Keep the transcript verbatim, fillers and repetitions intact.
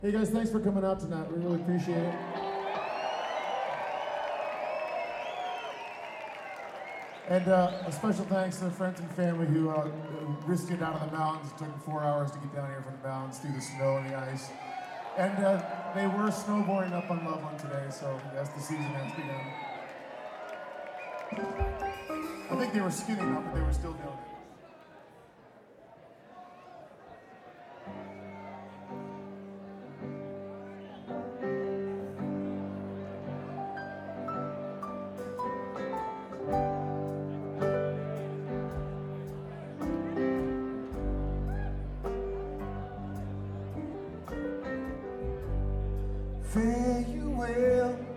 Hey guys, thanks for coming out tonight. We really appreciate it. And uh, a special thanks to the friends and family who uh, risked it down in the mountains. It took them four hours to get down here from the mountains through the snow and the ice. And uh, they were snowboarding up on Loveland today, so yes, the season has begun. I think they were skidding up, but they were still doing it. Fare you well.